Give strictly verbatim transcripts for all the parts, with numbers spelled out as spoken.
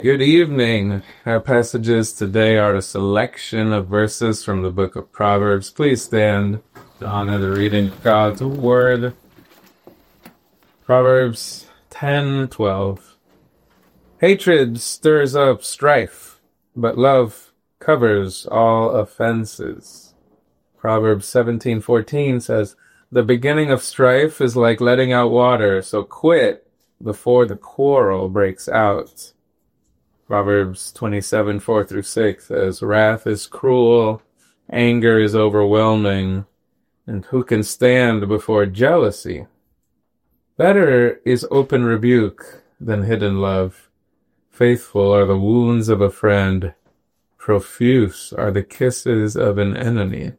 Good evening. Our passages today are a selection of verses from the book of Proverbs. Please stand to honor the reading of God's word. Proverbs ten twelve. Hatred stirs up strife, but love covers all offenses. Proverbs seventeen fourteen says, "The beginning of strife is like letting out water, so quit before the quarrel breaks out." Proverbs twenty-seven four through six says, "Wrath is cruel, anger is overwhelming, and who can stand before jealousy? Better is open rebuke than hidden love. Faithful are the wounds of a friend, profuse are the kisses of an enemy."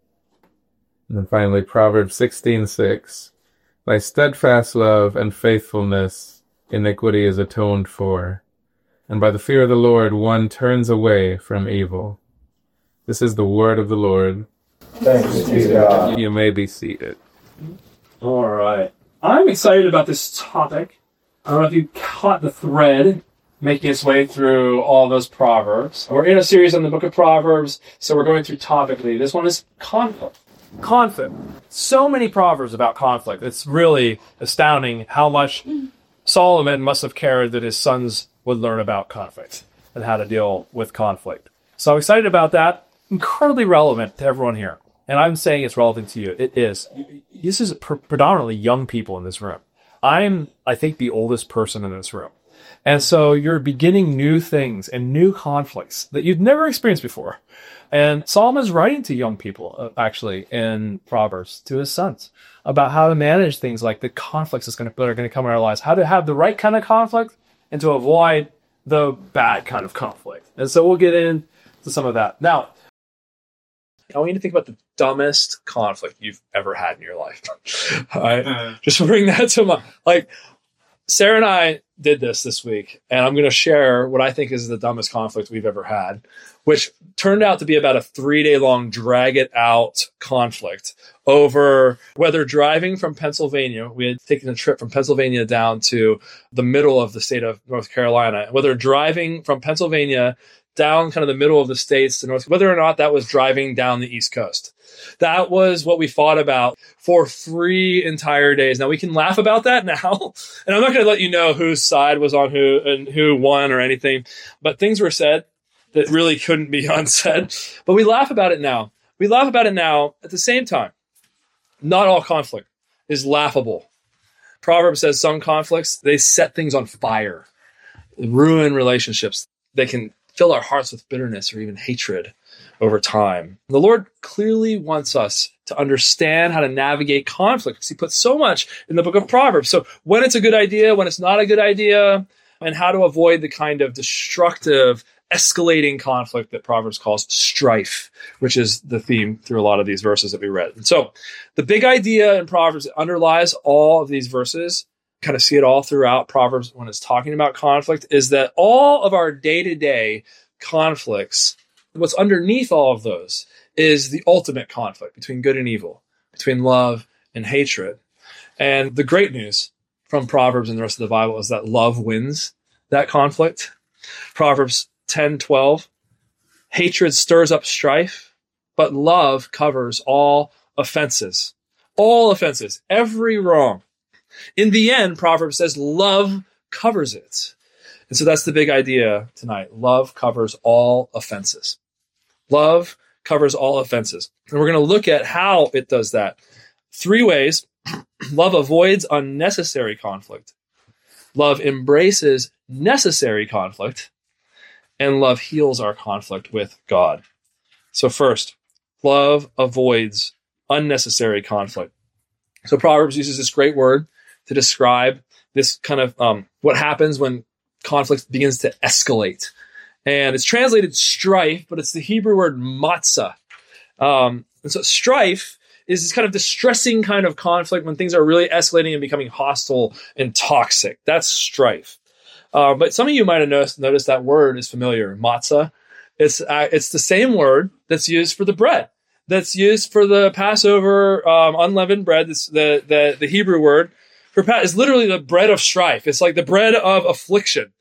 And then finally, Proverbs sixteen six, "By steadfast love and faithfulness, iniquity is atoned for, and by the fear of the Lord one turns away from evil." This is the word of the Lord. Thanks be to God. You may be seated. All right. I'm excited about this topic. I don't know if you caught the thread making its way through all those Proverbs. We're in a series on the book of Proverbs, so we're going through topically. This one is conflict. Conflict. So many Proverbs about conflict. It's really astounding how much Solomon must have cared that his sons would learn about conflict and how to deal with conflict. So I'm excited about that. Incredibly relevant to everyone here. And I'm saying it's relevant to you. It is. This is pre- predominantly young people in this room. I'm, I think, the oldest person in this room. And so you're beginning new things and new conflicts that you've never experienced before. And Solomon's writing to young people, uh, actually, in Proverbs, to his sons, about how to manage things like the conflicts that's gonna, that are going to come in our lives, how to have the right kind of conflict and to avoid the bad kind of conflict. And so we'll get into some of that. Now, I want you to think about the dumbest conflict you've ever had in your life. All right? Uh, Just bring that to mind. Like, Sarah and I did this this week, and I'm going to share what I think is the dumbest conflict we've ever had, which turned out to be about a three-day-long drag-it-out conflict over whether driving from Pennsylvania, we had taken a trip from Pennsylvania down to the middle of the state of North Carolina, whether driving from Pennsylvania down kind of the middle of the states to North, whether or not that was driving down the East Coast. That was what we fought about for three entire days. Now, we can laugh about that now, and I'm not going to let you know whose side was on who and who won or anything, but things were said that really couldn't be unsaid. But we laugh about it now. We laugh about it now. At the same time, not all conflict is laughable. Proverbs says some conflicts, they set things on fire, ruin relationships. They can fill our hearts with bitterness or even hatred over time. The Lord clearly wants us to understand how to navigate conflict because he puts so much in the book of Proverbs. So when it's a good idea, when it's not a good idea, and how to avoid the kind of destructive, escalating conflict that Proverbs calls strife, which is the theme through a lot of these verses that we read. And so the big idea in Proverbs that underlies all of these verses, kind of see it all throughout Proverbs when it's talking about conflict, is that all of our day-to-day conflicts, what's underneath all of those is the ultimate conflict between good and evil, between love and hatred. And the great news from Proverbs and the rest of the Bible is that love wins that conflict. Proverbs ten twelve, hatred stirs up strife, but love covers all offenses. All offenses, every wrong. In the end, Proverbs says love covers it. And so that's the big idea tonight. Love covers all offenses. Love covers all offenses. And we're going to look at how it does that. Three ways. Love avoids unnecessary conflict. Love embraces necessary conflict. And love heals our conflict with God. So first, love avoids unnecessary conflict. So Proverbs uses this great word to describe this kind of um, what happens when conflict begins to escalate. And it's translated strife, but it's the Hebrew word matzah. Um, and so strife is this kind of distressing kind of conflict when things are really escalating and becoming hostile and toxic. That's strife. Uh, but some of you might have noticed, noticed that word is familiar, matzah. It's uh, it's the same word that's used for the bread, that's used for the Passover um, unleavened bread. This, the, the, the Hebrew word for is literally the bread of strife. It's like the bread of affliction.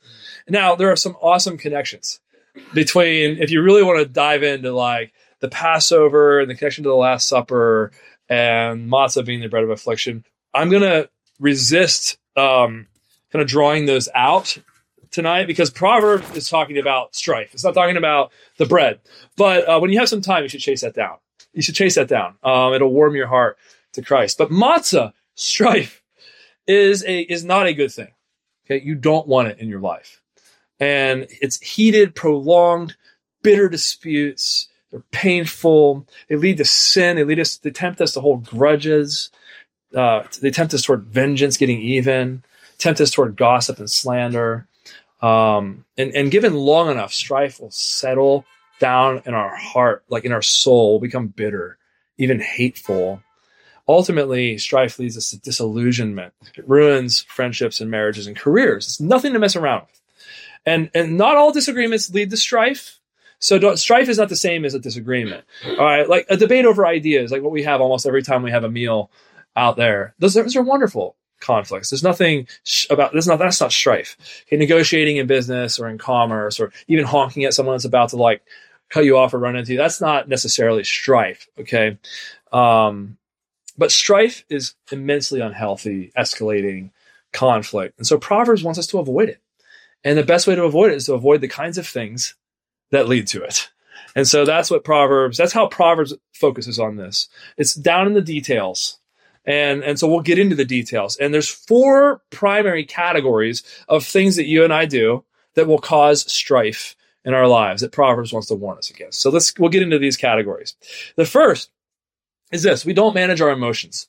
Now, there are some awesome connections between, if you really want to dive into like the Passover and the connection to the Last Supper and matzah being the bread of affliction. I'm going to resist um, kind of drawing those out tonight because Proverbs is talking about strife. It's not talking about the bread. But uh, when you have some time, you should chase that down. You should chase that down. Um, it'll warm your heart to Christ. But matzah, strife, is a is not a good thing. Okay, you don't want it in your life. And it's heated, prolonged, bitter disputes. They're painful. They lead to sin. They lead us. They tempt us to hold grudges. Uh, they tempt us toward vengeance, getting even. Tempt us toward gossip and slander. Um, and, and given long enough, strife will settle down in our heart, like in our soul, will become bitter, even hateful. Ultimately, strife leads us to disillusionment. It ruins friendships and marriages and careers. It's nothing to mess around with. And and not all disagreements lead to strife. So don't, strife is not the same as a disagreement. All right, like a debate over ideas, like what we have almost every time we have a meal out there. Those, those are wonderful conflicts. There's nothing sh- about this. Not that's not strife. Okay, negotiating in business or in commerce, or even honking at someone that's about to like cut you off or run into you. That's not necessarily strife. Okay, um, but strife is immensely unhealthy, escalating conflict, and so Proverbs wants us to avoid it. And the best way to avoid it is to avoid the kinds of things that lead to it. And so that's what Proverbs, that's how Proverbs focuses on this. It's down in the details. And, and so we'll get into the details. And there's four primary categories of things that you and I do that will cause strife in our lives that Proverbs wants to warn us against. So let's, we'll get into these categories. The first is this: we don't manage our emotions.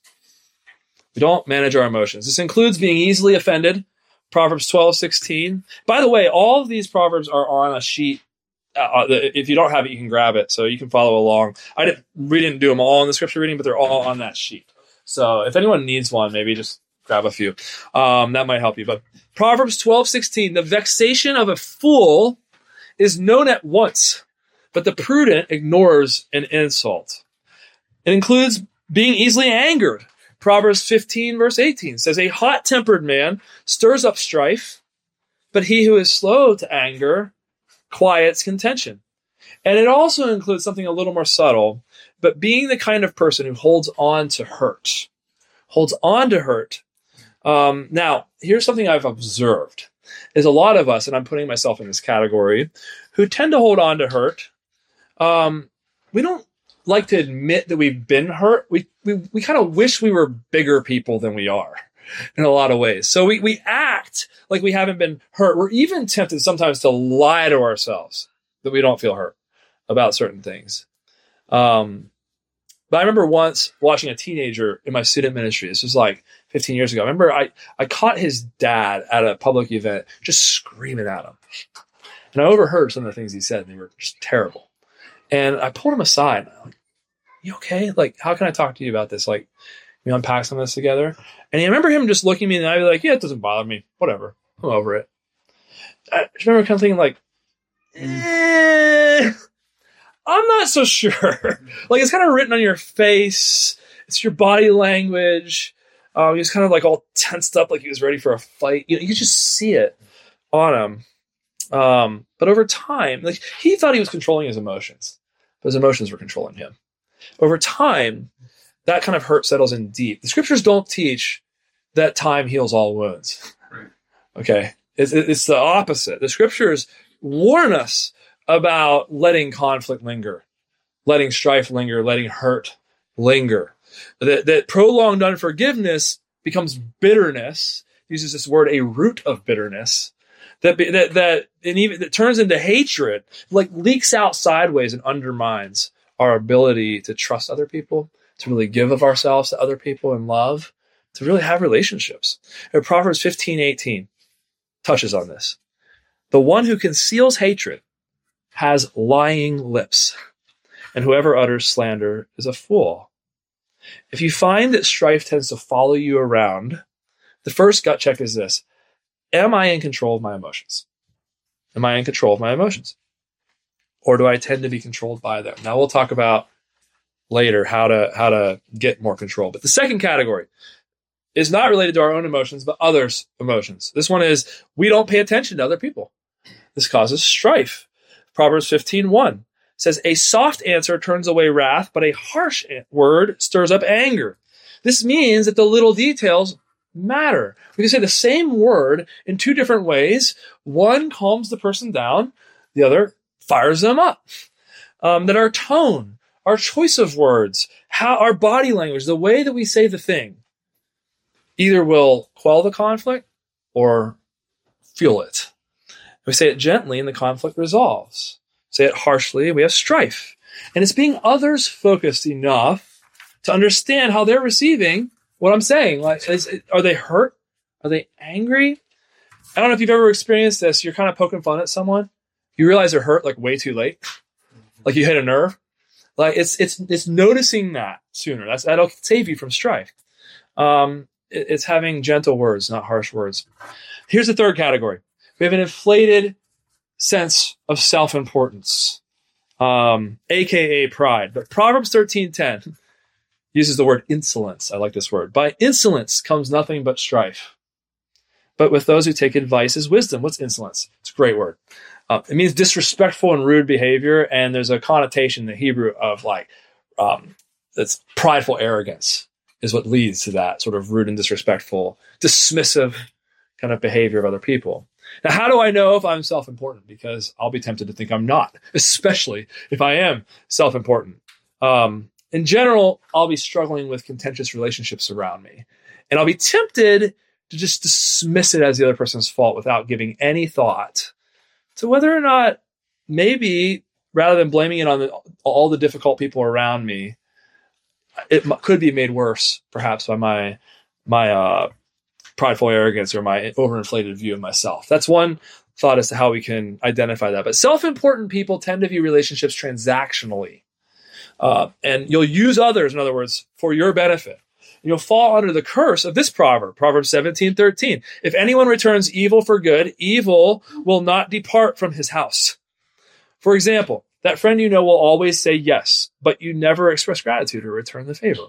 We don't manage our emotions. This includes being easily offended. Proverbs twelve sixteen. By the way, all of these Proverbs are on a sheet. Uh, if you don't have it, you can grab it so you can follow along. I didn't, we didn't do them all in the scripture reading, but they're all on that sheet. So if anyone needs one, maybe just grab a few. Um, that might help you. But Proverbs twelve sixteen, the vexation of a fool is known at once, but the prudent ignores an insult. It includes being easily angered. Proverbs fifteen, verse eighteen says, a hot-tempered man stirs up strife, but he who is slow to anger quiets contention. And it also includes something a little more subtle, but being the kind of person who holds on to hurt, holds on to hurt. Um, now, here's something I've observed, is a lot of us, and I'm putting myself in this category, who tend to hold on to hurt. Um, we don't like to admit that we've been hurt. We we we kind of wish we were bigger people than we are in a lot of ways. So we we act like we haven't been hurt. We're even tempted sometimes to lie to ourselves that we don't feel hurt about certain things. Um, but I remember once watching a teenager in my student ministry. This was like fifteen years ago. I remember I, I caught his dad at a public event just screaming at him. And I overheard some of the things he said, and they were just terrible. And I pulled him aside. I'm like, you okay? Like, how can I talk to you about this? Like, we unpack some of this together. And I remember him just looking at me, and I'd be like, yeah, it doesn't bother me. Whatever. I'm over it. I just remember kind of thinking like, eh, I'm not so sure. Like, it's kind of written on your face. It's your body language. Um, he was kind of like all tensed up, like he was ready for a fight. You know, you could just see it on him. Um, but over time, like he thought he was controlling his emotions, but his emotions were controlling him. Over time, that kind of hurt settles in deep. The scriptures don't teach that time heals all wounds. Right. Okay. It's, it's the opposite. The scriptures warn us about letting conflict linger, letting strife linger, letting hurt linger. That, that prolonged unforgiveness becomes bitterness. It uses this word, a root of bitterness. That that that and even that turns into hatred, like leaks out sideways and undermines our ability to trust other people, to really give of ourselves to other people in love, to really have relationships. And Proverbs fifteen eighteen touches on this. The one who conceals hatred has lying lips, and whoever utters slander is a fool. If you find that strife tends to follow you around, the first gut check is this. Am I in control of my emotions? Am I in control of my emotions? Or do I tend to be controlled by them? Now we'll talk about later how to how to get more control. But the second category is not related to our own emotions, but others' emotions. This one is we don't pay attention to other people. This causes strife. Proverbs fifteen one says, a soft answer turns away wrath, but a harsh word stirs up anger. This means that the little details matter. We can say the same word in two different ways. One calms the person down, the other fires them up. Um, that our tone, our choice of words, how our body language, the way that we say the thing, either will quell the conflict or fuel it. If we say it gently and the conflict resolves. Say it harshly, we have strife. And it's being others focused enough to understand how they're receiving what I'm saying. Like, is, are they hurt? Are they angry? I don't know if you've ever experienced this. You're kind of poking fun at someone. You realize they're hurt like way too late. Like you hit a nerve. Like it's it's it's noticing that sooner. That's that'll save you from strife. Um, it, it's having gentle words, not harsh words. Here's the third category. We have an inflated sense of self-importance, um, aka pride. But Proverbs thirteen ten uses the word insolence. I like this word. By insolence comes nothing but strife. But with those who take advice is wisdom. What's insolence? It's a great word. Uh, it means disrespectful and rude behavior, and there's a connotation in the Hebrew of like um, that's prideful arrogance is what leads to that sort of rude and disrespectful, dismissive kind of behavior of other people. Now, how do I know if I'm self-important? Because I'll be tempted to think I'm not, especially if I am self-important. Um, in general, I'll be struggling with contentious relationships around me, and I'll be tempted to just dismiss it as the other person's fault without giving any thought to whether or not maybe rather than blaming it on the, all the difficult people around me, it m- could be made worse perhaps by my my uh, prideful arrogance or my overinflated view of myself. That's one thought as to how we can identify that. But self-important people tend to view relationships transactionally. Uh, and you'll use others, in other words, for your benefit. You'll fall under the curse of this proverb, Proverbs seventeen thirteen. If anyone returns evil for good, evil will not depart from his house. For example, that friend you know will always say yes, but you never express gratitude or return the favor.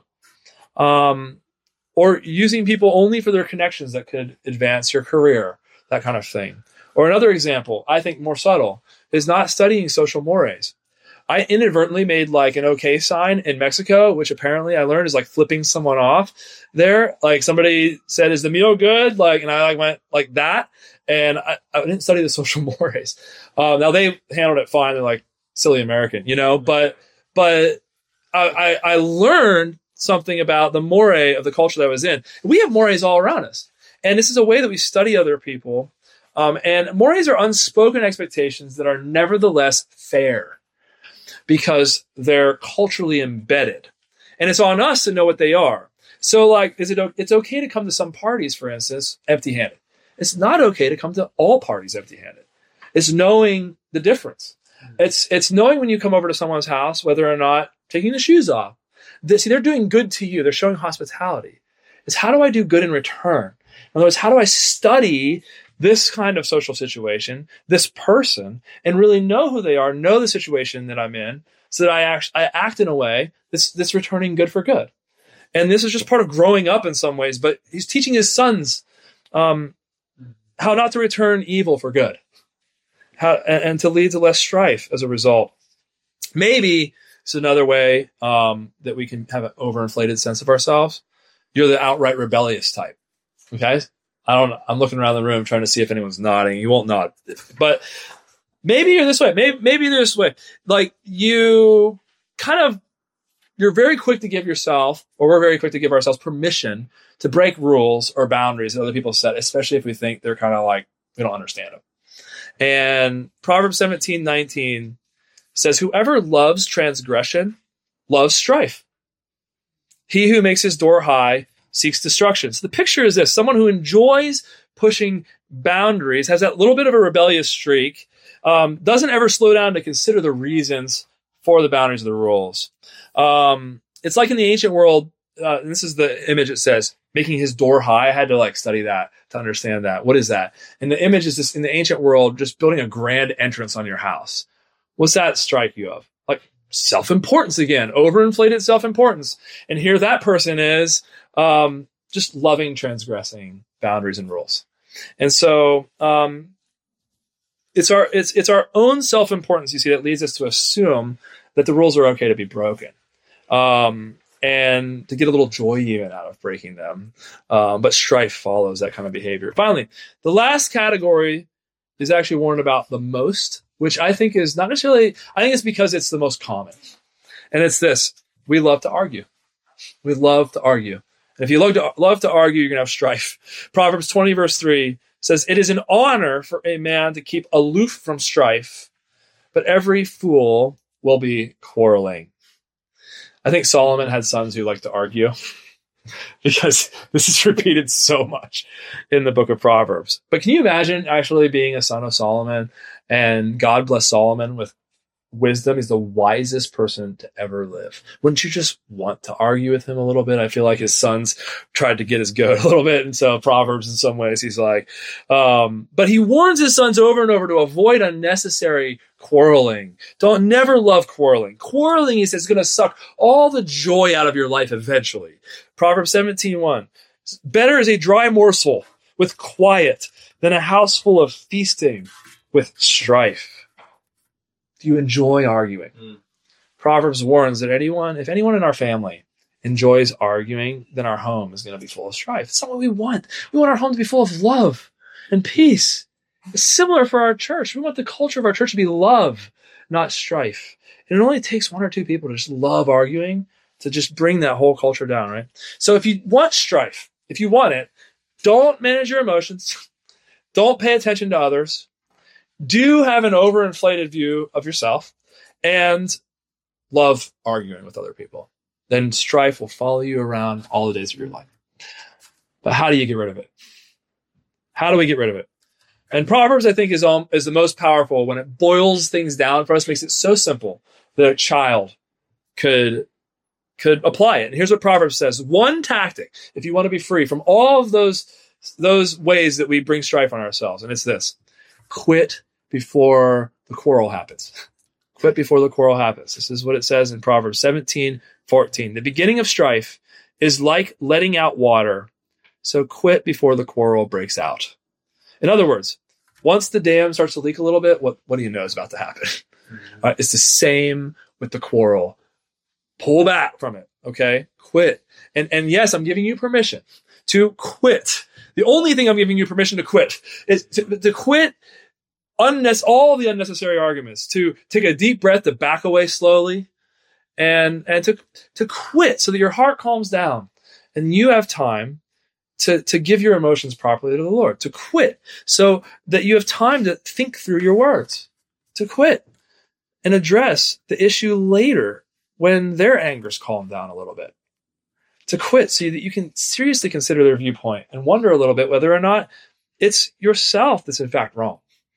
Um, or using people only for their connections that could advance your career, that kind of thing. Or another example, I think more subtle, is not studying social mores. I inadvertently made like an okay sign in Mexico, which apparently I learned is like flipping someone off there. Like somebody said, is the meal good? Like, and I like went like that. And I, I didn't study the social mores. Uh, now they handled it fine. They're like silly American, you know, but, but I, I, I learned something about the more of the culture that I was in. We have mores all around us. And this is a way that we study other people. Um, and mores are unspoken expectations that are nevertheless fair, because they're culturally embedded. And it's on us to know what they are. So like, is it, it's okay to come to some parties, for instance, empty-handed. It's not okay to come to all parties empty-handed. It's knowing the difference. It's, it's knowing when you come over to someone's house, whether or not taking the shoes off. They, see, they're doing good to you. They're showing hospitality. It's how do I do good in return? In other words, how do I study this kind of social situation, this person, and really know who they are, know the situation that I'm in, so that I act, I act in a way that's, that's returning good for good. And this is just part of growing up in some ways, but he's teaching his sons um, how not to return evil for good, how and, and to lead to less strife as a result. Maybe it's another way um, that we can have an overinflated sense of ourselves. You're the outright rebellious type, okay? I don't, I'm looking around the room trying to see if anyone's nodding. You won't nod. But maybe you're this way. Maybe, maybe you're this way. Like you kind of, you're very quick to give yourself, or we're very quick to give ourselves permission to break rules or boundaries that other people set, especially if we think they're kind of like, we don't understand them. And Proverbs seventeen nineteen says, whoever loves transgression loves strife. He who makes his door high seeks destruction. So the picture is this: someone who enjoys pushing boundaries, has that little bit of a rebellious streak, um, doesn't ever slow down to consider the reasons for the boundaries of the rules. Um, it's like in the ancient world, uh, and this is the image it says, making his door high. I had to like study that to understand that. What is that? And the image is this: in the ancient world, just building a grand entrance on your house. What's that strike you of? Like self-importance again, overinflated self-importance. And here that person is um, just loving transgressing boundaries and rules. And so um, it's our it's it's our own self-importance, you see, that leads us to assume that the rules are okay to be broken. Um, and to get a little joy even out of breaking them. Um, but strife follows that kind of behavior. Finally, the last category is actually warned about the most, which I think is not necessarily, I think it's because it's the most common. And it's this: we love to argue. We love to argue. And if you love to, love to argue, you're going to have strife. Proverbs twenty, verse three says, "It is an honor for a man to keep aloof from strife, but every fool will be quarreling." I think Solomon had sons who liked to argue because this is repeated so much in the book of Proverbs. But can you imagine actually being a son of Solomon, and God bless Solomon with wisdom? He's the wisest person to ever live. Wouldn't you just want to argue with him a little bit? I feel like his sons tried to get his goat a little bit. And so Proverbs, in some ways, he's like, um, but he warns his sons over and over to avoid unnecessary quarreling. Don't never love quarreling. Quarreling, he says, is going to suck all the joy out of your life eventually. Proverbs seventeen one. Better is a dry morsel with quiet than a house full of feasting with strife. Do you enjoy arguing? Mm. Proverbs warns that anyone, if anyone in our family enjoys arguing, then our home is going to be full of strife. It's not what we want. We want our home to be full of love and peace. It's similar for our church. We want the culture of our church to be love, not strife. And it only takes one or two people to just love arguing to just bring that whole culture down, right? So if you want strife, if you want it, don't manage your emotions. Don't pay attention to others. Do have an overinflated view of yourself, and love arguing with other people. Then strife will follow you around all the days of your life. But how do you get rid of it? How do we get rid of it? And Proverbs, I think, is, um, is the most powerful when it boils things down for us, makes it so simple that a child could, could apply it. And here's what Proverbs says. One tactic, if you want to be free from all of those, those ways that we bring strife on ourselves, and it's this: quit before the quarrel happens. Quit before the quarrel happens. This is what it says in Proverbs seventeen fourteen. The beginning of strife is like letting out water, so quit before the quarrel breaks out. In other words, once the dam starts to leak a little bit, what, what do you know is about to happen? Mm-hmm. Uh, it's the same with the quarrel. Pull back from it, okay? Quit. And, and yes, I'm giving you permission to quit. The only thing I'm giving you permission to quit is to, to quit Unnes- all the unnecessary arguments, to take a deep breath, to back away slowly, and and to to quit so that your heart calms down and you have time to, to give your emotions properly to the Lord. To quit so that you have time to think through your words. To quit and address the issue later when their anger's calmed down a little bit. To quit so that you can seriously consider their viewpoint and wonder a little bit whether or not it's yourself that's in fact wrong.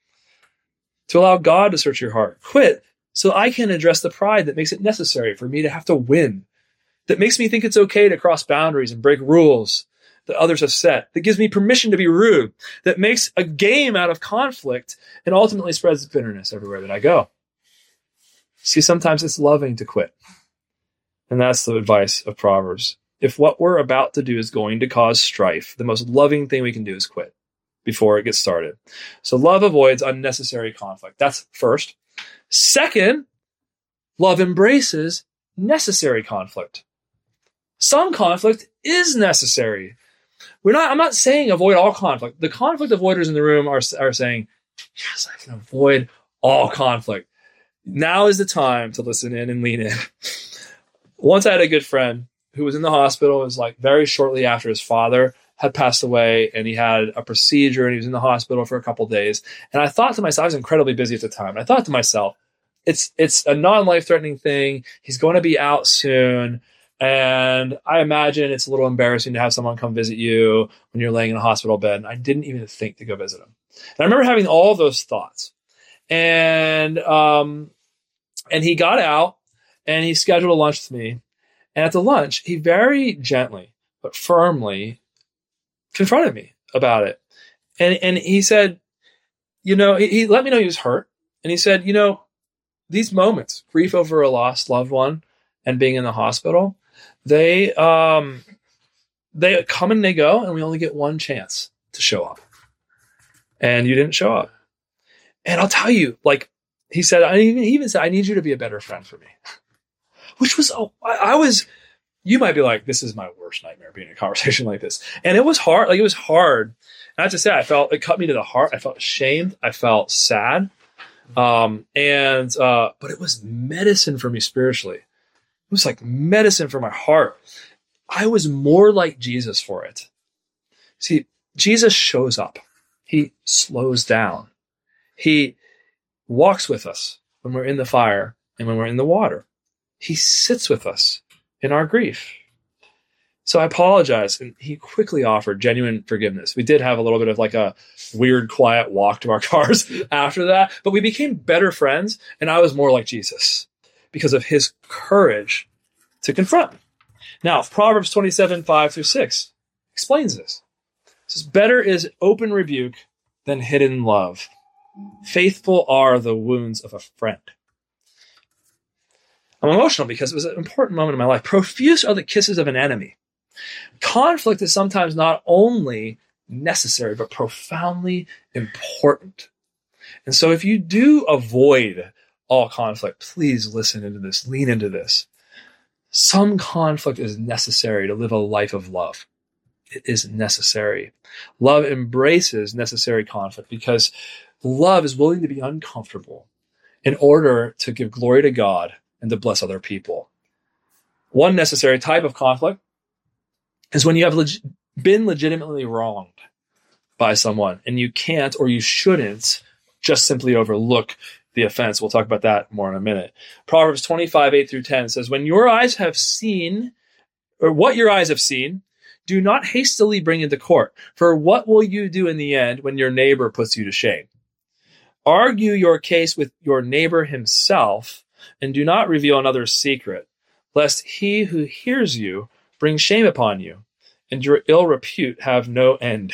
To allow God to search your heart. Quit so I can address the pride that makes it necessary for me to have to win, that makes me think it's okay to cross boundaries and break rules that others have set, that gives me permission to be rude, that makes a game out of conflict and ultimately spreads bitterness everywhere that I go. See, sometimes it's loving to quit. And that's the advice of Proverbs. If what we're about to do is going to cause strife, the most loving thing we can do is quit before it gets started. So love avoids unnecessary conflict. That's first. Second, love embraces necessary conflict. Some conflict is necessary. We're not, I'm not saying avoid all conflict. The conflict avoiders in the room are, are saying, yes, I can avoid all conflict. Now is the time to listen in and lean in. Once I had a good friend who was in the hospital. It was like very shortly after his father had passed away, and he had a procedure, and he was in the hospital for a couple of days. And I thought to myself, I was incredibly busy at the time. And I thought to myself, it's it's a non-life-threatening thing. He's going to be out soon. And I imagine it's a little embarrassing to have someone come visit you when you're laying in a hospital bed. And I didn't even think to go visit him. And I remember having all those thoughts. And um, and he got out, and he scheduled a lunch with me. And at the lunch, he very gently but firmly confronted me about it. And and he said, you know, he, he let me know he was hurt. And he said, you know, these moments, grief over a lost loved one and being in the hospital, they um, they come and they go, and we only get one chance to show up. And you didn't show up. And I'll tell you, like he said, I even, he even said, I need you to be a better friend for me. Which was, oh, I, I was, you might be like, this is my worst nightmare, being in a conversation like this. And it was hard. Like it was hard. And I have to say, I felt, it cut me to the heart. I felt ashamed. I felt sad. Um, and, uh, but it was medicine for me spiritually. It was like medicine for my heart. I was more like Jesus for it. See, Jesus shows up. He slows down. He walks with us when we're in the fire and when we're in the water. He sits with us in our grief. So I apologize. And he quickly offered genuine forgiveness. We did have a little bit of like a weird, quiet walk to our cars after that, but we became better friends. And I was more like Jesus because of his courage to confront. Now, Proverbs twenty-seven, five through six explains this. It says, better is open rebuke than hidden love. Faithful are the wounds of a friend. I'm emotional because it was an important moment in my life. Profuse are the kisses of an enemy. Conflict is sometimes not only necessary, but profoundly important. And so if you do avoid all conflict, please listen into this, lean into this. Some conflict is necessary to live a life of love. It is necessary. Love embraces necessary conflict because love is willing to be uncomfortable in order to give glory to God and to bless other people. One necessary type of conflict is when you have leg- been legitimately wronged by someone and you can't or you shouldn't just simply overlook the offense. We'll talk about that more in a minute. Proverbs twenty-five, eight through ten says, when your eyes have seen, or what your eyes have seen, do not hastily bring into court. For what will you do in the end when your neighbor puts you to shame? Argue your case with your neighbor himself, and do not reveal another's secret, lest he who hears you bring shame upon you, and your ill repute have no end.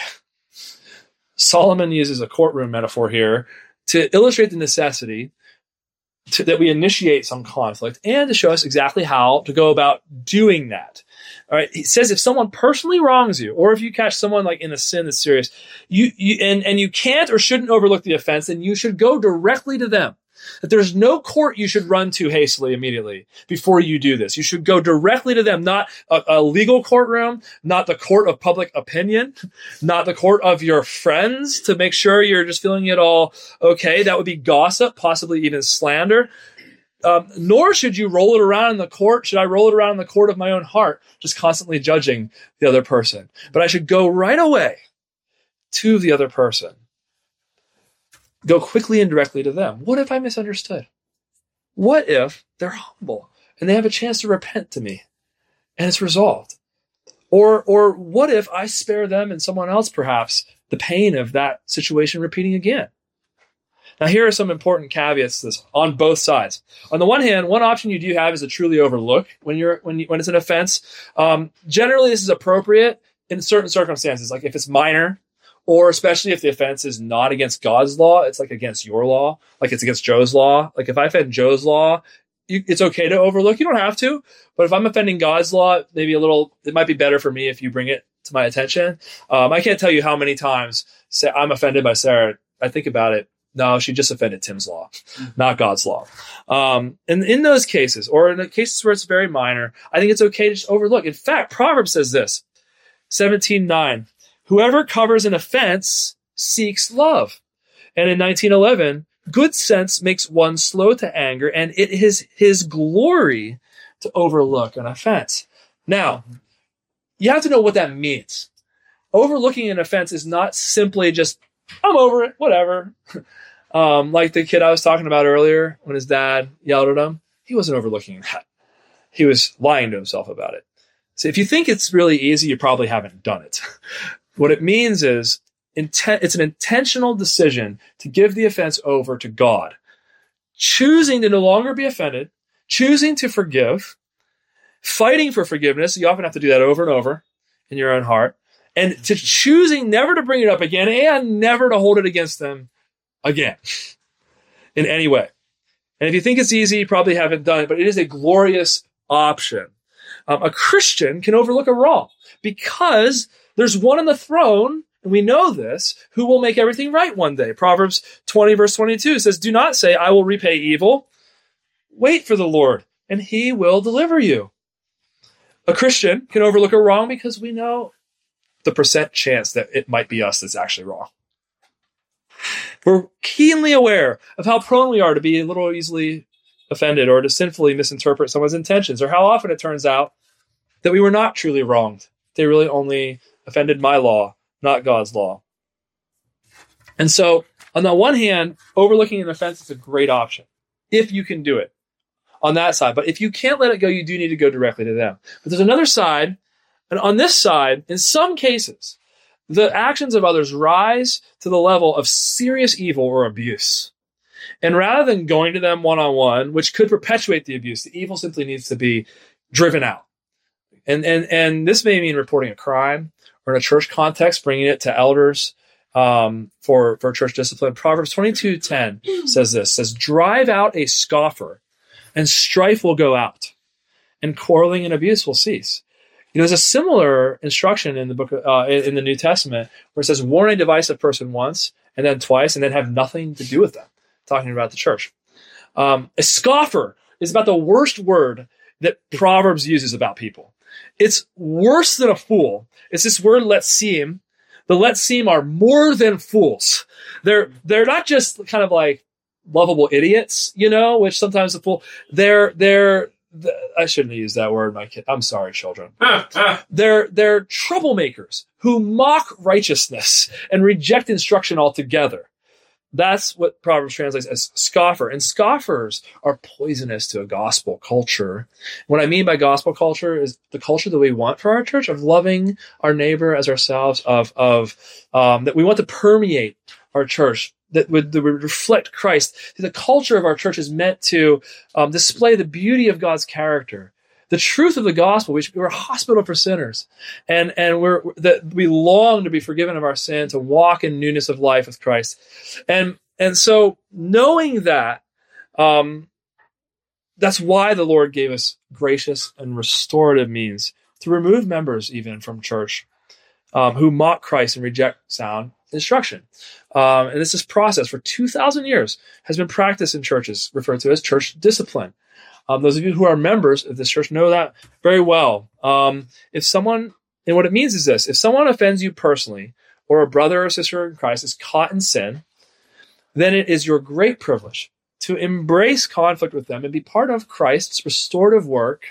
Solomon uses a courtroom metaphor here to illustrate the necessity to, that we initiate some conflict and to show us exactly how to go about doing that. All right. He says if someone personally wrongs you, or if you catch someone like in a sin that's serious, you, you and, and you can't or shouldn't overlook the offense, then you should go directly to them. That there's no court you should run to hastily immediately before you do this. You should go directly to them, not a, a legal courtroom, not the court of public opinion, not the court of your friends to make sure you're just feeling it all okay. That would be gossip, possibly even slander. Um, nor should you roll it around in the court. Should I roll it around in the court of my own heart, just constantly judging the other person? But I should go right away to the other person. Go quickly and directly to them. What if I misunderstood? What if they're humble and they have a chance to repent to me and it's resolved? Or, or what if I spare them and someone else perhaps the pain of that situation repeating again? Now, here are some important caveats to this on both sides. On the one hand, one option you do have is to truly overlook when you're when you, when it's an offense. Um, generally, this is appropriate in certain circumstances, like if it's minor, or especially if the offense is not against God's law, it's like against your law, like it's against Joe's law. Like if I offend Joe's law, you, it's okay to overlook. You don't have to. But if I'm offending God's law, maybe a little, it might be better for me if you bring it to my attention. Um, I can't tell you how many times say, I'm offended by Sarah. I think about it. No, she just offended Tim's law, not God's law. Um, and in those cases, or in the cases where it's very minor, I think it's okay to just overlook. In fact, Proverbs says this, seventeen nine. Whoever covers an offense seeks love. And in nineteen eleven, good sense makes one slow to anger, and it is his glory to overlook an offense. Now, you have to know what that means. Overlooking an offense is not simply just, I'm over it, whatever. um, like the kid I was talking about earlier when his dad yelled at him. He wasn't overlooking that. He was lying to himself about it. So if you think it's really easy, you probably haven't done it. What it means is intent, it's an intentional decision to give the offense over to God, choosing to no longer be offended, choosing to forgive, fighting for forgiveness. You often have to do that over and over in your own heart, and to choosing never to bring it up again and never to hold it against them again in any way. And if you think it's easy, you probably haven't done it, but it is a glorious option. Um, a Christian can overlook a wrong because there's one on the throne and we know this, who will make everything right one day. Proverbs twenty, verse twenty-two says, do not say, I will repay evil. Wait for the Lord, and he will deliver you. A Christian can overlook a wrong because we know the percent chance that it might be us that's actually wrong. We're keenly aware of how prone we are to be a little easily offended or to sinfully misinterpret someone's intentions, or how often it turns out that we were not truly wronged. They really only offended my law, not God's law. And so, on the one hand, overlooking an offense is a great option, if you can do it on that side. But if you can't let it go, you do need to go directly to them. But there's another side, and on this side, in some cases, the actions of others rise to the level of serious evil or abuse. And rather than going to them one-on-one, which could perpetuate the abuse, the evil simply needs to be driven out. And and and this may mean reporting a crime, or in a church context, bringing it to elders um, for, for church discipline. Proverbs twenty-two ten says this, says, drive out a scoffer, and strife will go out, and quarreling and abuse will cease. You know, there's a similar instruction in the book, uh, in the New Testament, where it says, warn a divisive person once, and then twice, and then have nothing to do with them. Talking about the church. Um, a scoffer is about the worst word that Proverbs uses about people. It's worse than a fool. It's this word let's seem. The let's seem are more than fools. They're they're not just kind of like lovable idiots, you know, which sometimes the fool. They're they're. I shouldn't have used that word, my kid. I'm sorry, children. they're they're troublemakers who mock righteousness and reject instruction altogether. That's what Proverbs translates as scoffer. And scoffers are poisonous to a gospel culture. What I mean by gospel culture is the culture that we want for our church, of loving our neighbor as ourselves, of of um, that we want to permeate our church, that would, that would reflect Christ. The culture of our church is meant to um, display the beauty of God's character, the truth of the gospel. We should, we're a hospital for sinners, and and we're that we long to be forgiven of our sin, to walk in newness of life with Christ, and and so knowing that, um, that's why the Lord gave us gracious and restorative means to remove members even from church um, who mock Christ and reject sound instruction. Um, and this is process for two thousand years has been practiced in churches, referred to as church discipline. Um, those of you who are members of this church know that very well. Um, if someone, and what it means is this, if someone offends you personally, or a brother or sister in Christ is caught in sin, then it is your great privilege to embrace conflict with them and be part of Christ's restorative work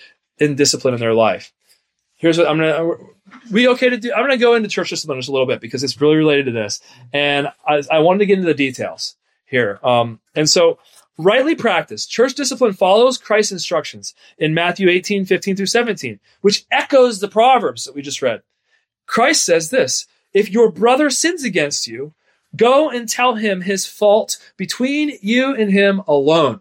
in discipline in their life. Here's what I'm going to, we okay to do? I'm going to go into church discipline just a little bit because it's really related to this. And I, I wanted to get into the details here. Um, and so, rightly practiced, church discipline follows Christ's instructions in Matthew eighteen, fifteen through seventeen, which echoes the Proverbs that we just read. Christ says this, if your brother sins against you, go and tell him his fault between you and him alone.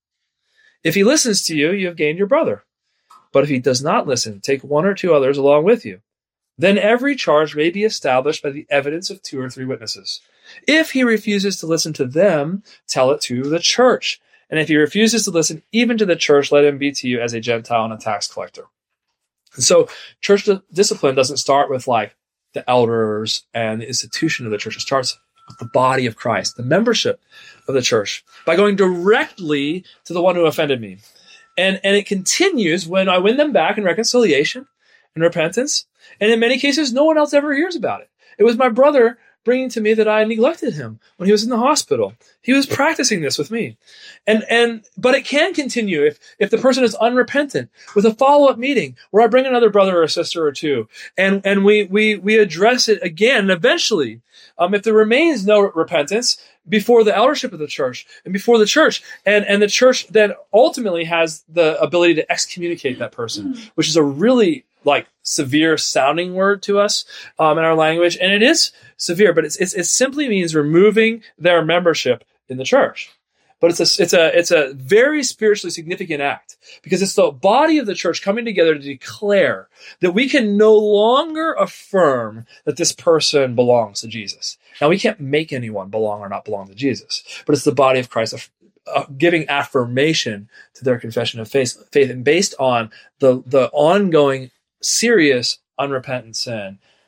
If he listens to you, you have gained your brother. But if he does not listen, take one or two others along with you. Then every charge may be established by the evidence of two or three witnesses. If he refuses to listen to them, tell it to the church. And if he refuses to listen even to the church, let him be to you as a Gentile and a tax collector. And so church discipline doesn't start with like the elders and the institution of the church. It starts with the body of Christ, the membership of the church, by going directly to the one who offended me. And, and it continues when I win them back in reconciliation and repentance. And in many cases, no one else ever hears about it. It was my brother bringing to me that I neglected him when he was in the hospital. He was practicing this with me. And, and, but it can continue if, if the person is unrepentant with a follow-up meeting where I bring another brother or sister or two and, and we, we, we address it again. And eventually, um, if there remains no repentance before the eldership of the church and before the church, and, and the church then ultimately has the ability to excommunicate that person, mm-hmm. which is a really like severe sounding word to us um, in our language. And it is severe, but it's, it's, it simply means removing their membership in the church. But it's a, it's a, it's a very spiritually significant act because it's the body of the church coming together to declare that we can no longer affirm that this person belongs to Jesus. Now, we can't make anyone belong or not belong to Jesus, but it's the body of Christ uh, giving affirmation to their confession of faith, faith and based on the, the ongoing serious unrepentant sin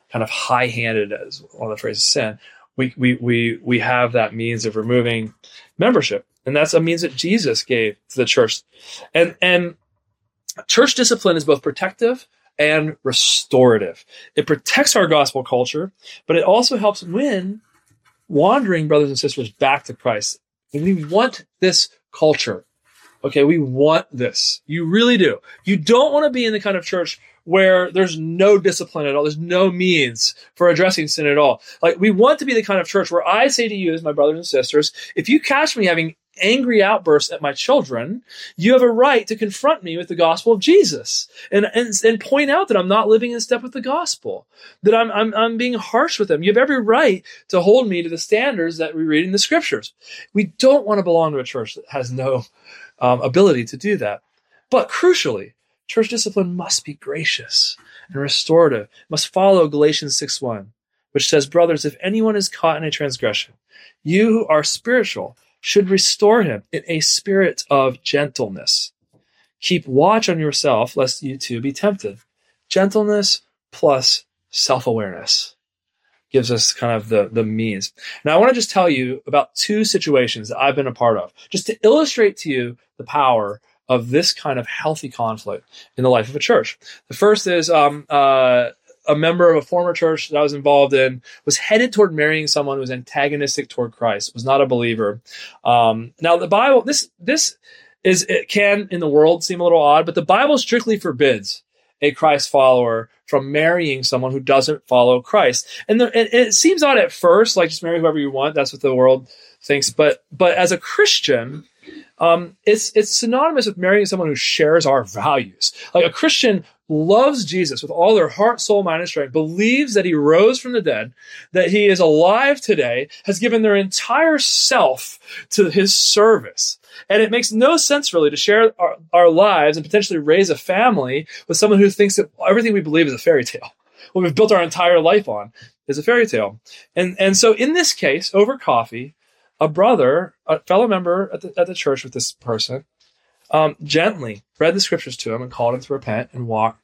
kind of high-handed, as one of the phrases sin, we we we we have that means of removing membership, and that's a means that Jesus gave to the church. And and church discipline is both protective and restorative. It protects our gospel culture, but it also helps win wandering brothers and sisters back to Christ. And we want this culture. Okay, we want this. You really do. You don't want to be in the kind of church where there's no discipline at all. There's no means for addressing sin at all. Like, we want to be the kind of church where I say to you as my brothers and sisters, if you catch me having angry outbursts at my children, you have a right to confront me with the gospel of Jesus and, and, and point out that I'm not living in step with the gospel, that I'm, I'm, I'm being harsh with them. You have every right to hold me to the standards that we read in the scriptures. We don't want to belong to a church that has no um, ability to do that. But crucially, church discipline must be gracious and restorative, must follow Galatians six one, which says, brothers, if anyone is caught in a transgression, you who are spiritual should restore him in a spirit of gentleness. Keep watch on yourself, lest you too be tempted. Gentleness plus self-awareness gives us kind of the, the means. Now, I want to just tell you about two situations that I've been a part of, just to illustrate to you the power of this kind of healthy conflict in the life of a church. The first is um, uh, a member of a former church that I was involved in was headed toward marrying someone who was antagonistic toward Christ, was not a believer. Um, now, the Bible, this this is it can in the world seem a little odd, but the Bible strictly forbids a Christ follower from marrying someone who doesn't follow Christ. And, the, and it seems odd at first, like just marry whoever you want. That's what the world thinks. But but as a Christian, um, it's it's synonymous with marrying someone who shares our values. Like, a Christian loves Jesus with all their heart, soul, mind, and strength, believes that he rose from the dead, that he is alive today, has given their entire self to his service. And it makes no sense really to share our, our lives and potentially raise a family with someone who thinks that everything we believe is a fairy tale. What we've built our entire life on is a fairy tale. And, and so in this case, over coffee, a brother, a fellow member at the, at the church with this person, um, gently read the scriptures to him and called him to repent and walk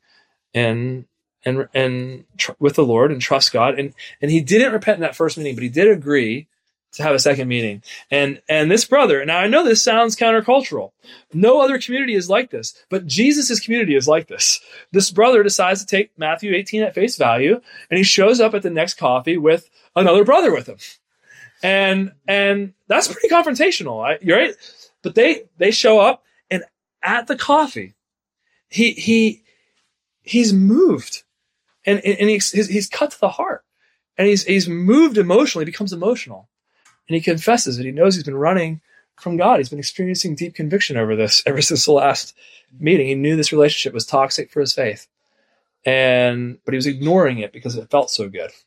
and and and tr- with the Lord and trust God. And and he didn't repent in that first meeting, but he did agree to have a second meeting. And and this brother, now I know this sounds countercultural. No other community is like this, but Jesus' community is like this. This brother decides to take Matthew eighteen at face value, and he shows up at the next coffee with another brother with him. And and that's pretty confrontational, right? You're right. But they they show up, and at the coffee, he he he's moved, and and he's he's cut to the heart, and he's he's moved emotionally, becomes emotional, and he confesses that he knows he's been running from God. He's been experiencing deep conviction over this ever since the last meeting. He knew this relationship was toxic for his faith, and but he was ignoring it because it felt so good.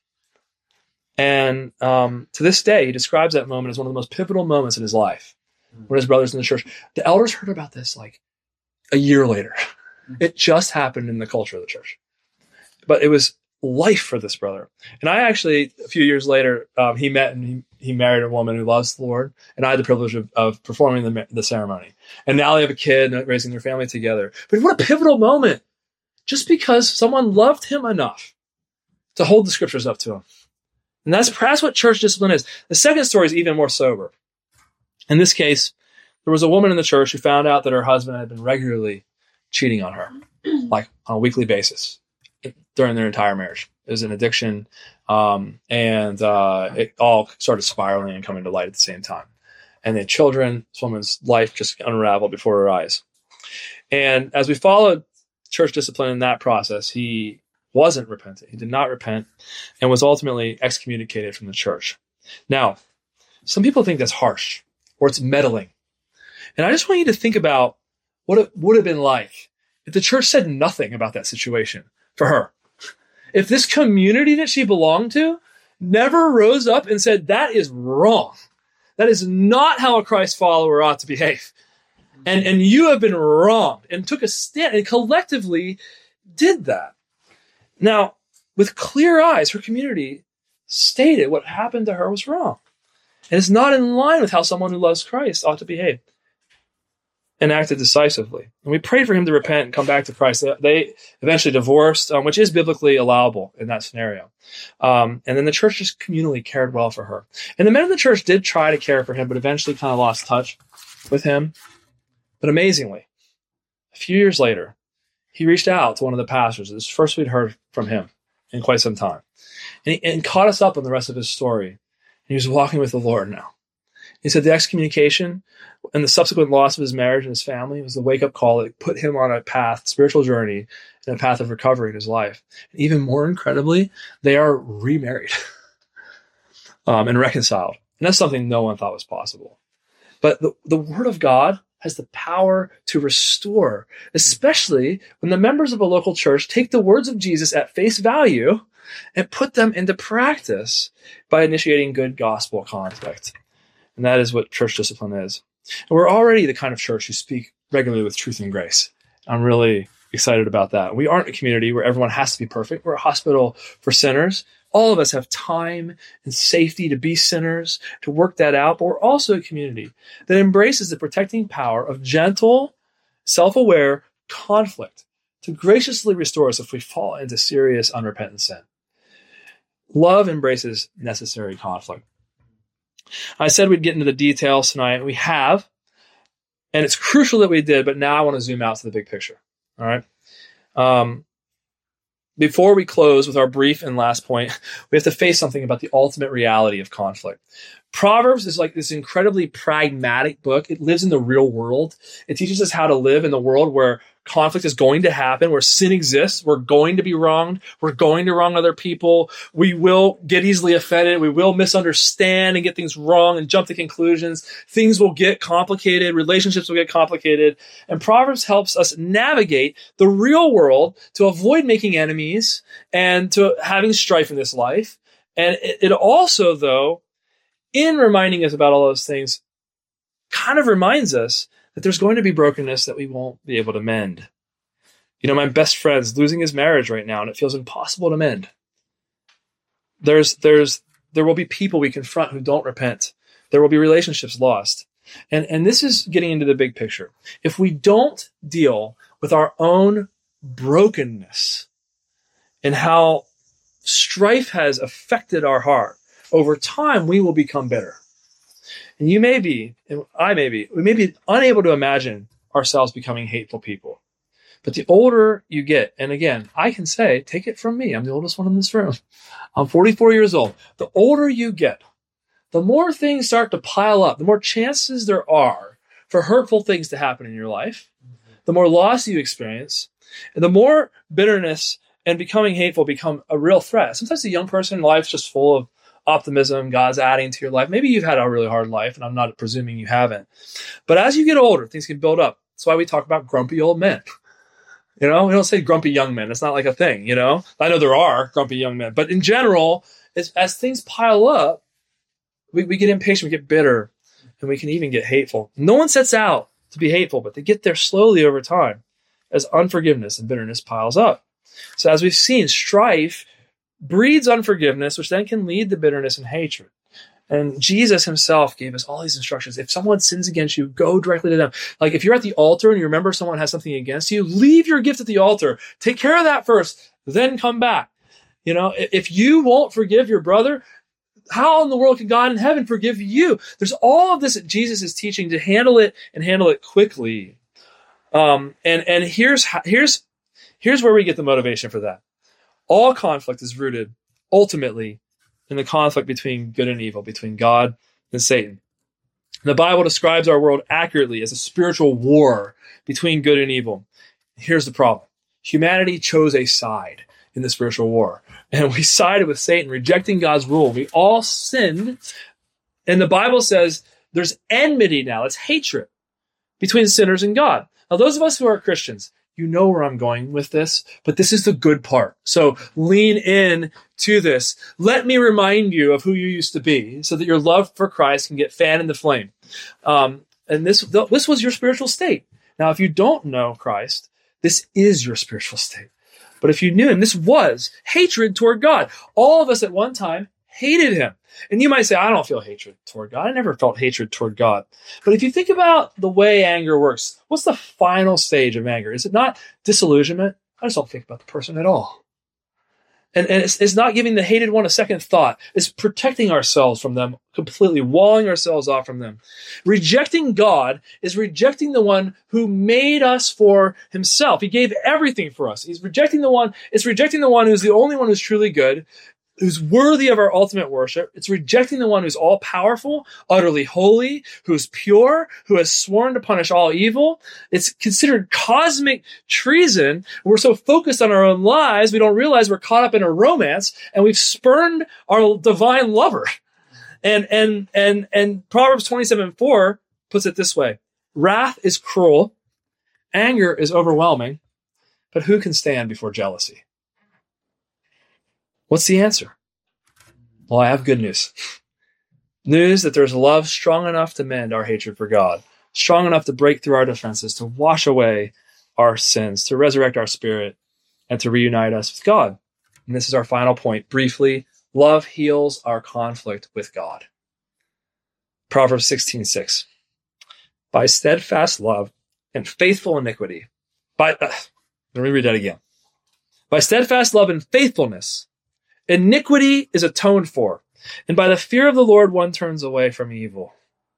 And um, to this day, he describes that moment as one of the most pivotal moments in his life. When his brothers in the church, the elders heard about this like a year later. It just happened in the culture of the church, but it was life for this brother. And I actually, a few years later, um, he met and he, he married a woman who loves the Lord, and I had the privilege of, of performing the, the ceremony. And now they have a kid and raising their family together. But what a pivotal moment! Just because someone loved him enough to hold the scriptures up to him. And that's perhaps what church discipline is. The second story is even more sober. In this case, there was a woman in the church who found out that her husband had been regularly cheating on her, like on a weekly basis during their entire marriage. It was an addiction, um, and uh, it all started spiraling and coming to light at the same time. And they had children. This woman's life just unraveled before her eyes. And as we followed church discipline in that process, he wasn't repentant. He did not repent and was ultimately excommunicated from the church. Now, some people think that's harsh or it's meddling. And I just want you to think about what it would have been like if the church said nothing about that situation for her. If this community that she belonged to never rose up and said, that is wrong. That is not how a Christ follower ought to behave. And, and you have been wronged, and took a stand and collectively did that. Now, with clear eyes, her community stated what happened to her was wrong. And it's not in line with how someone who loves Christ ought to behave. and acted decisively. And we prayed for him to repent and come back to Christ. They eventually divorced, um, which is biblically allowable in that scenario. Um, and then the church just communally cared well for her. And the men of the church did try to care for him, but eventually kind of lost touch with him. But amazingly, a few years later, he reached out to one of the pastors. This is the first we'd heard from him in quite some time. And, he, and caught us up on the rest of his story. And he was walking with the Lord now. He said the excommunication and the subsequent loss of his marriage and his family was the wake-up call that put him on a path, spiritual journey, and a path of recovery in his life. And even more incredibly, they are remarried um, and reconciled. And that's something no one thought was possible. But the, the Word of God has the power to restore, especially when the members of a local church take the words of Jesus at face value and put them into practice by initiating good gospel conflict. And that is what church discipline is. And we're already the kind of church who speak regularly with truth and grace. I'm really excited about that. We aren't a community where everyone has to be perfect. We're a hospital for sinners. All of us have time and safety to be sinners, to work that out. But we're also a community that embraces the protecting power of gentle, self-aware conflict to graciously restore us if we fall into serious, unrepentant sin. Love embraces necessary conflict. I said we'd get into the details tonight. We have, and it's crucial that we did, but now I want to zoom out to the big picture. All right. Um, before we close with our brief and last point, we have to face something about the ultimate reality of conflict. Proverbs is like this incredibly pragmatic book. It lives in the real world. It teaches us how to live in the world where conflict is going to happen, where sin exists. We're going to be wronged. We're going to wrong other people. We will get easily offended. We will misunderstand and get things wrong and jump to conclusions. Things will get complicated. Relationships will get complicated. And Proverbs helps us navigate the real world to avoid making enemies and to having strife in this life. And it, it also, though, in reminding us about all those things, kind of reminds us that there's going to be brokenness that we won't be able to mend. You know, my best friend's losing his marriage right now, and it feels impossible to mend. There's, there's, there will be people we confront who don't repent. There will be relationships lost. And, and this is getting into the big picture. If we don't deal with our own brokenness and how strife has affected our heart, over time, we will become bitter. And you may be, and I may be, we may be unable to imagine ourselves becoming hateful people. But the older you get, and again, I can say, take it from me, I'm the oldest one in this room. I'm forty-four years old. The older you get, the more things start to pile up, the more chances there are for hurtful things to happen in your life, the more loss you experience, and the more bitterness and becoming hateful become a real threat. Sometimes a young person in life is just full of optimism, God's adding to your life. Maybe you've had a really hard life, and I'm not presuming you haven't. But as you get older, things can build up. That's why we talk about grumpy old men. You know, we don't say grumpy young men. It's not like a thing, you know. I know there are grumpy young men. But in general, as, as things pile up, we, we get impatient, we get bitter, and we can even get hateful. No one sets out to be hateful, but they get there slowly over time as unforgiveness and bitterness piles up. So as we've seen, strife breeds unforgiveness, which then can lead to bitterness and hatred. And Jesus himself gave us all these instructions. If someone sins against you, go directly to them. Like if you're at the altar and you remember someone has something against you, leave your gift at the altar. Take care of that first, then come back. You know, if you won't forgive your brother, how in the world can God in heaven forgive you? There's all of this that Jesus is teaching to handle it and handle it quickly. Um, and and here's here's here's where we get the motivation for that. All conflict is rooted ultimately in the conflict between good and evil, between God and Satan. The Bible describes our world accurately as a spiritual war between good and evil. Here's the problem. Humanity chose a side in the spiritual war, and we sided with Satan, rejecting God's rule. We all sinned, and the Bible says there's enmity now. It's hatred between sinners and God. Now, those of us who are Christians, you know where I'm going with this, but this is the good part. So lean in to this. Let me remind you of who you used to be so that your love for Christ can get fanned into flame. Um, and this, this was your spiritual state. Now, if you don't know Christ, this is your spiritual state. But if you knew him, this was hatred toward God. All of us at one time hated him. And you might say, I don't feel hatred toward God. I never felt hatred toward God. But if you think about the way anger works, what's the final stage of anger? Is it not disillusionment? I just don't think about the person at all. And, and it's, it's not giving the hated one a second thought. It's protecting ourselves from them completely, walling ourselves off from them. Rejecting God is rejecting the one who made us for himself. He gave everything for us. He's rejecting the one, it's rejecting the one who's the only one who's truly good, who's worthy of our ultimate worship. It's rejecting the one who's all-powerful, utterly holy, who's pure, who has sworn to punish all evil. It's considered cosmic treason. We're so focused on our own lives, we don't realize we're caught up in a romance, and we've spurned our divine lover. And and and and Proverbs twenty-seven four puts it this way: wrath is cruel, anger is overwhelming, but who can stand before jealousy? What's the answer? Well, I have good news. News that there's love strong enough to mend our hatred for God, strong enough to break through our defenses, to wash away our sins, to resurrect our spirit, and to reunite us with God. And this is our final point. Briefly, love heals our conflict with God. Proverbs sixteen six. By steadfast love and faithful iniquity. By, uh, let me read that again. By steadfast love and faithfulness, iniquity is atoned for, and by the fear of the Lord one turns away from evil.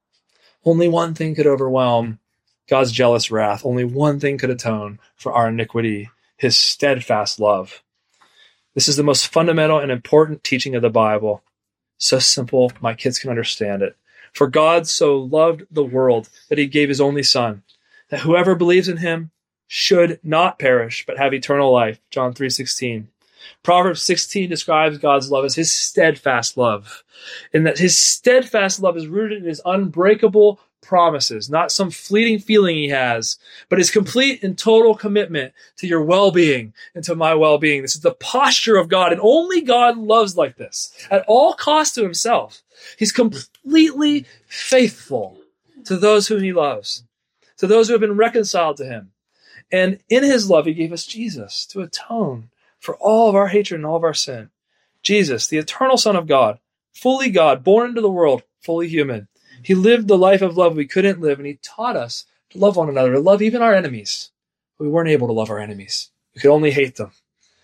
Only one thing could overwhelm God's jealous wrath. Only one thing could atone for our iniquity, his steadfast love. This is the most fundamental and important teaching of the Bible. So simple, my kids can understand it. For God so loved the world that he gave his only Son, that whoever believes in him should not perish, but have eternal life. John three sixteen. Proverbs sixteen describes God's love as his steadfast love, and that his steadfast love is rooted in his unbreakable promises, not some fleeting feeling he has, but his complete and total commitment to your well-being and to my well-being. This is the posture of God, and only God loves like this, at all costs to himself. He's completely faithful to those whom he loves, to those who have been reconciled to him. And in his love, he gave us Jesus to atone for all of our hatred and all of our sin. Jesus, the eternal Son of God, fully God, born into the world, fully human. He lived the life of love we couldn't live, and he taught us to love one another, to love even our enemies. We weren't able to love our enemies. We could only hate them.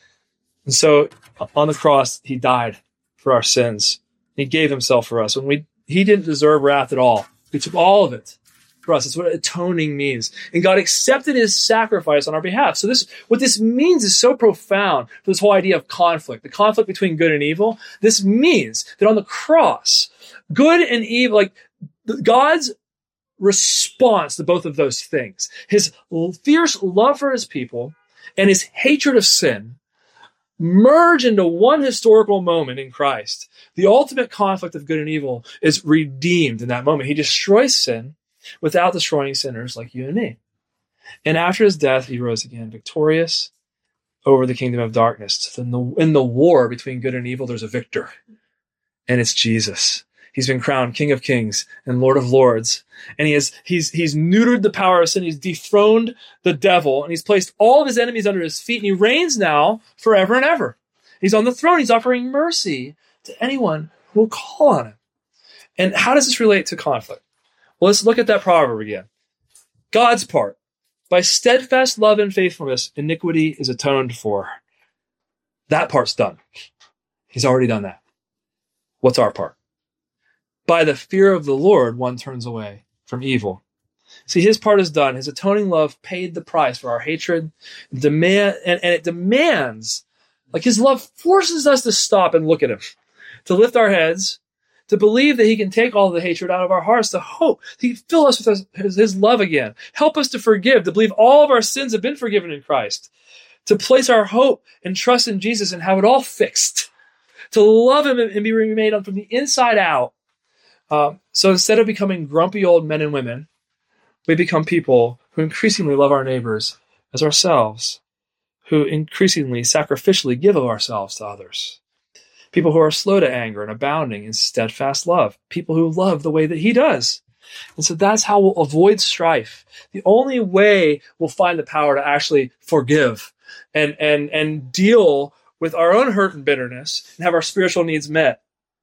And so on the cross, he died for our sins. He gave himself for us. When we, he didn't deserve wrath at all. He took all of it for us. That's what atoning means. And God accepted his sacrifice on our behalf. So this, what this means is so profound for this whole idea of conflict, the conflict between good and evil. This means that on the cross, good and evil, like God's response to both of those things, his fierce love for his people and his hatred of sin, merge into one historical moment in Christ. The ultimate conflict of good and evil is redeemed in that moment. He destroys sin without destroying sinners like you and me. And after his death, he rose again victorious over the kingdom of darkness. So in the, in the war between good and evil, there's a victor, and it's Jesus. He's been crowned King of Kings and Lord of Lords. And he has, he's, he's neutered the power of sin. He's dethroned the devil, and he's placed all of his enemies under his feet, and he reigns now forever and ever. He's on the throne. He's offering mercy to anyone who will call on him. And how does this relate to conflict? Well, let's look at that proverb again. God's part. By steadfast love and faithfulness, iniquity is atoned for. That part's done. He's already done that. What's our part? By the fear of the Lord, one turns away from evil. See, his part is done. His atoning love paid the price for our hatred. Demand, and, and it demands, like his love forces us to stop and look at him, to lift our heads, to believe that he can take all the hatred out of our hearts, to hope he can fill us with his, his, his love again, help us to forgive, to believe all of our sins have been forgiven in Christ, to place our hope and trust in Jesus and have it all fixed, to love him and be remade from the inside out. Um, so instead of becoming grumpy old men and women, we become people who increasingly love our neighbors as ourselves, who increasingly sacrificially give of ourselves to others. People who are slow to anger and abounding in steadfast love. People who love the way that he does. And so that's how we'll avoid strife. The only way we'll find the power to actually forgive and, and, and deal with our own hurt and bitterness and have our spiritual needs met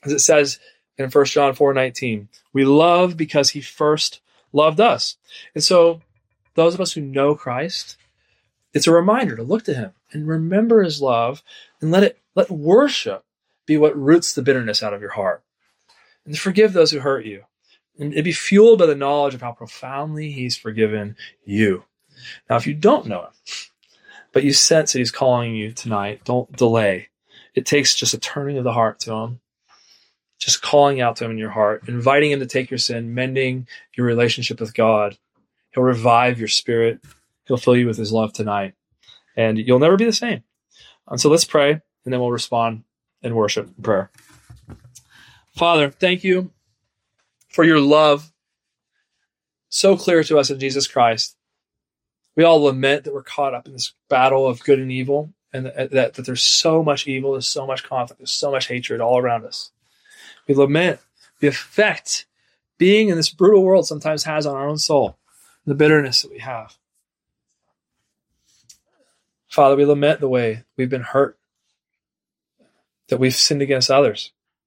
As it says in First John four nineteen, we love because he first loved us. And so those of us who know Christ, it's a reminder to look to him and remember his love and let it let worship be what roots the bitterness out of your heart. And to forgive those who hurt you. And it be fueled by the knowledge of how profoundly he's forgiven you. Now, if you don't know him, but you sense that he's calling you tonight, don't delay. It takes just a turning of the heart to him, just calling out to him in your heart, inviting him to take your sin, mending your relationship with God. He'll revive your spirit. He'll fill you with his love tonight. And you'll never be the same. And so let's pray, and then we'll respond in worship and prayer. Father, thank you for your love so clear to us in Jesus Christ. We all lament that we're caught up in this battle of good and evil, and that, that, that there's so much evil, there's so much conflict, there's so much hatred all around us. We lament the effect being in this brutal world sometimes has on our own soul, the bitterness that we have. Father, we lament the way we've been hurt, that we've sinned against others.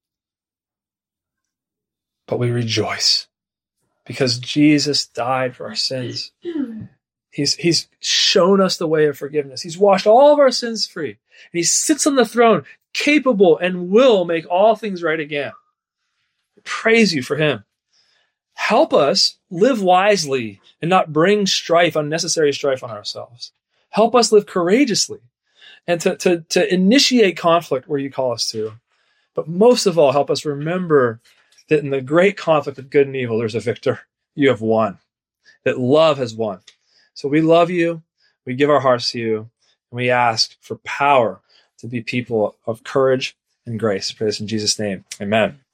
But we rejoice because Jesus died for our sins. He's, he's shown us the way of forgiveness. He's washed all of our sins free. And he sits on the throne, capable and will make all things right again. We praise you for him. Help us live wisely and not bring strife, unnecessary strife on ourselves. Help us live courageously and to, to, to initiate conflict where you call us to. But most of all, help us remember that in the great conflict of good and evil, there's a victor. You have won. That love has won. So we love you. We give our hearts to you. And we ask for power to be people of courage and grace. Pray this in Jesus' name. Amen.